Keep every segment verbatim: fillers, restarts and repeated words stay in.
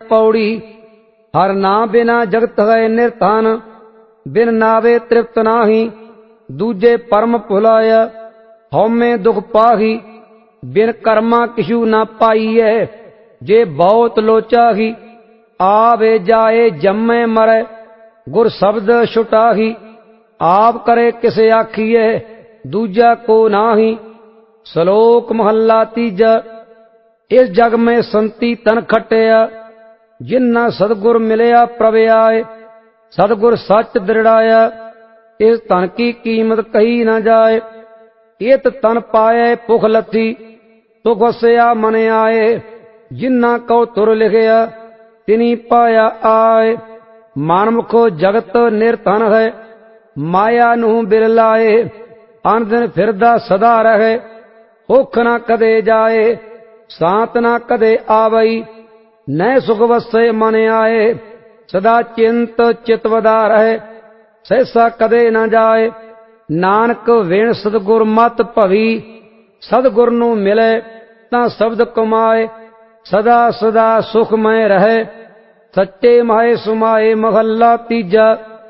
पौड़ी। हर ना बिना जगत है निर्धन, बिन नावे तृप्त नाही। दूजे परम भुलाय, हौमे दुख पाही। बिन कर्मा किछु ना पाईए, जे बहुत लोचाही। आवे जाए जम्मे मरे, गुर शब्द छुटाही। आप करे किसे आखिए, दूजा को नाही। श्लोक महला तीजा। इस जग में संती तन खटिया, जिन्ना सतगुर मिलया प्रभ आए। सतगुर सच दृढ़ाया, इस तन की कीमत कही न जाए। इत तन पाए पुख लथी, तो वसया मन आए। जिन्ना कौ तुर लिखया, तिनी पाया आए। मानमुखो जगत निर्धन है, माया नू बिरलाए। अन दिन फिरदा सदा रहे, भुख न कदे जाए। सांत न कदे आवई, न सुख वसे मन आए। सदा चिंत चितवदा रहे, सहसा कदे न जाए। नानक वेण सतगुर मत भवी, सतगुर नू मिले तां शब्द कमाए। सदा सदा सुखमय रहे, सच्चे माए सुमाए। महला तीजा।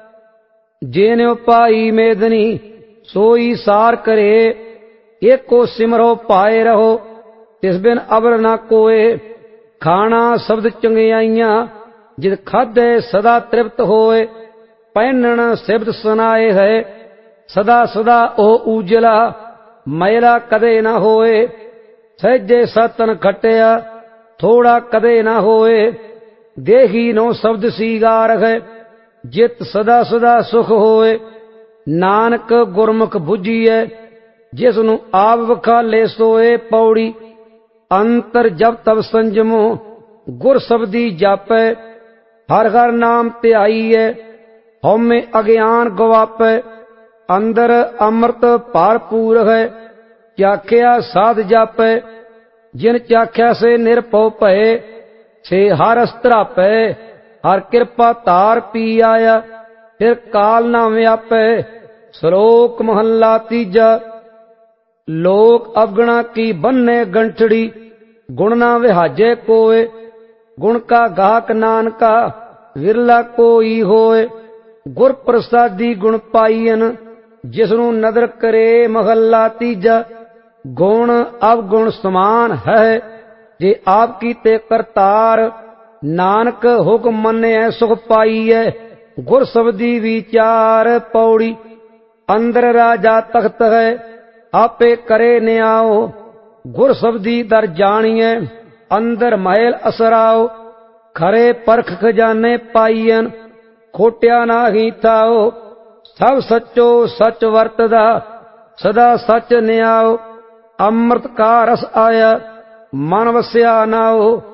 जेने पाई मेदनी, सोई सार करे। एको सिमरो पाए रहो, तिस बिन अबर न कोए। खाना शब्द चंगियाइयां, जित खाधे सदा तृप्त होए। पहनन शब्द सुनाए है, सदा सदा ओ उजला। मैला कदे न होए, सहजे सतन खटिया। थोड़ा कदे न होए, देही नो शब्द सीगार है। जित सदा सदा सुख होए, नानक गुरमुख बुझीए। जिसनु आप वखाले सोए पौड़ी। अंतर जब तब संजमो, गुर शब्दी जापै। हर हर नाम ध्याईए, हौमे अज्ञान गवापै। अंदर अमृत भरपूर है, चाख्या साध जापै। जिन चाख्या से निरभौ भये, से हर अस्त्रापै। हर कृपा तार पी आया, फिर काल ना व्यापै। श्लोक महला तीजा। लोक अवगुणा की बन्ने गंठड़ी, गुण ना विहाजे कोय। गुण का गाहक नानका, विरला कोई होय। गुर प्रसादी गुण पाईयन, जिसनु नदर करे। महला तीजा। गुण अवगुण समान है, जे आप कीते करतार। नानक हुक्म मन्ने सुख पाईए, गुर शब्दी विचार। पौड़ी। अंदर राजा तख्त है, आपे करे न्याओ। गुर शब्दी दर जानिए, अंदर महल असराओ। खरे परख खजाने पाईयन, खोटिया ना ही थाओ। सब सचो सच वर्तदा, सदा सच न्याओ। अमृत का रस आया, मन वस्या नाओ।